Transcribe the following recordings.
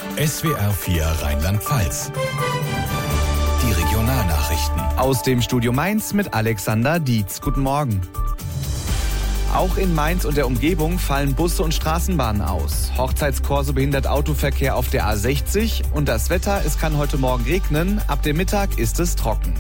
SWR 4 Rheinland-Pfalz. Die Regionalnachrichten. Aus dem Studio Mainz mit Alexander Dietz. Guten Morgen. Auch in Mainz und der Umgebung fallen Busse und Straßenbahnen aus. Hochzeitskorso behindert Autoverkehr auf der A60 und das Wetter, es kann heute Morgen regnen, ab dem Mittag ist es trocken.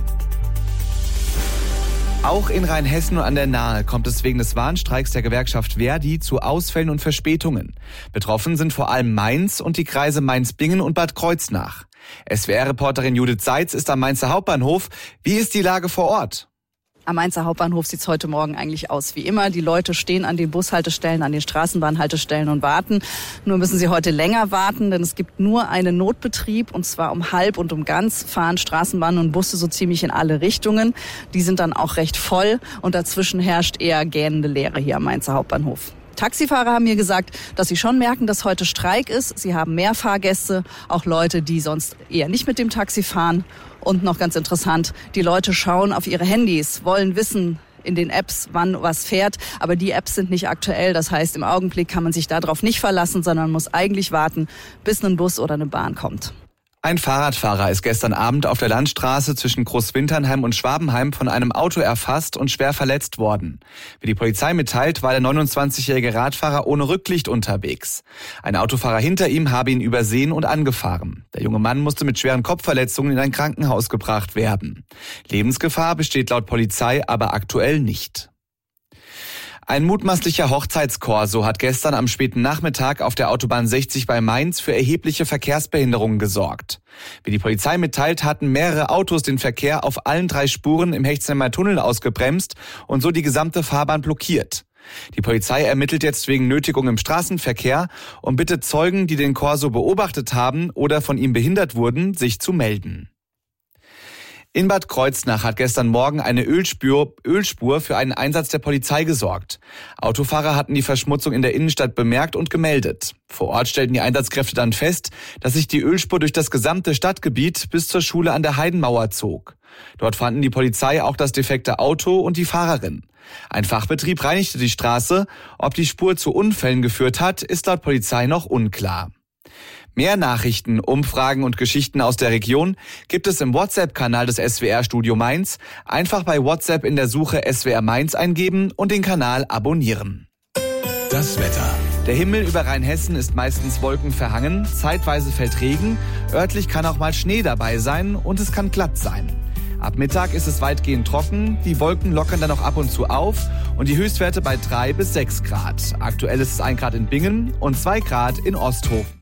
Auch in Rheinhessen und an der Nahe kommt es wegen des Warnstreiks der Gewerkschaft ver.di zu Ausfällen und Verspätungen. Betroffen sind vor allem Mainz und die Kreise Mainz-Bingen und Bad Kreuznach. SWR-Reporterin Judith Seitz ist am Mainzer Hauptbahnhof. Wie ist die Lage vor Ort? Am Mainzer Hauptbahnhof sieht es heute Morgen eigentlich aus wie immer. Die Leute stehen an den Bushaltestellen, an den Straßenbahnhaltestellen und warten. Nur müssen sie heute länger warten, denn es gibt nur einen Notbetrieb. Und zwar um halb und um ganz fahren Straßenbahnen und Busse so ziemlich in alle Richtungen. Die sind dann auch recht voll und dazwischen herrscht eher gähnende Leere hier am Mainzer Hauptbahnhof. Taxifahrer haben mir gesagt, dass sie schon merken, dass heute Streik ist. Sie haben mehr Fahrgäste, auch Leute, die sonst eher nicht mit dem Taxi fahren. Und noch ganz interessant, die Leute schauen auf ihre Handys, wollen wissen in den Apps, wann was fährt. Aber die Apps sind nicht aktuell. Das heißt, im Augenblick kann man sich darauf nicht verlassen, sondern muss eigentlich warten, bis ein Bus oder eine Bahn kommt. Ein Fahrradfahrer ist gestern Abend auf der Landstraße zwischen Großwinternheim und Schwabenheim von einem Auto erfasst und schwer verletzt worden. Wie die Polizei mitteilt, war der 29-jährige Radfahrer ohne Rücklicht unterwegs. Ein Autofahrer hinter ihm habe ihn übersehen und angefahren. Der junge Mann musste mit schweren Kopfverletzungen in ein Krankenhaus gebracht werden. Lebensgefahr besteht laut Polizei aber aktuell nicht. Ein mutmaßlicher Hochzeitskorso hat gestern am späten Nachmittag auf der Autobahn 60 bei Mainz für erhebliche Verkehrsbehinderungen gesorgt. Wie die Polizei mitteilt, hatten mehrere Autos den Verkehr auf allen 3 Spuren im Hechtsheimer Tunnel ausgebremst und so die gesamte Fahrbahn blockiert. Die Polizei ermittelt jetzt wegen Nötigung im Straßenverkehr und bittet Zeugen, die den Korso beobachtet haben oder von ihm behindert wurden, sich zu melden. In Bad Kreuznach hat gestern Morgen eine Ölspur für einen Einsatz der Polizei gesorgt. Autofahrer hatten die Verschmutzung in der Innenstadt bemerkt und gemeldet. Vor Ort stellten die Einsatzkräfte dann fest, dass sich die Ölspur durch das gesamte Stadtgebiet bis zur Schule an der Heidenmauer zog. Dort fanden die Polizei auch das defekte Auto und die Fahrerin. Ein Fachbetrieb reinigte die Straße. Ob die Spur zu Unfällen geführt hat, ist laut Polizei noch unklar. Mehr Nachrichten, Umfragen und Geschichten aus der Region gibt es im WhatsApp-Kanal des SWR Studio Mainz. Einfach bei WhatsApp in der Suche SWR Mainz eingeben und den Kanal abonnieren. Das Wetter. Der Himmel über Rheinhessen ist meistens wolkenverhangen, zeitweise fällt Regen, örtlich kann auch mal Schnee dabei sein und es kann glatt sein. Ab Mittag ist es weitgehend trocken, die Wolken lockern dann auch ab und zu auf und die Höchstwerte bei 3 bis 6 Grad. Aktuell ist es 1 Grad in Bingen und 2 Grad in Osthofen.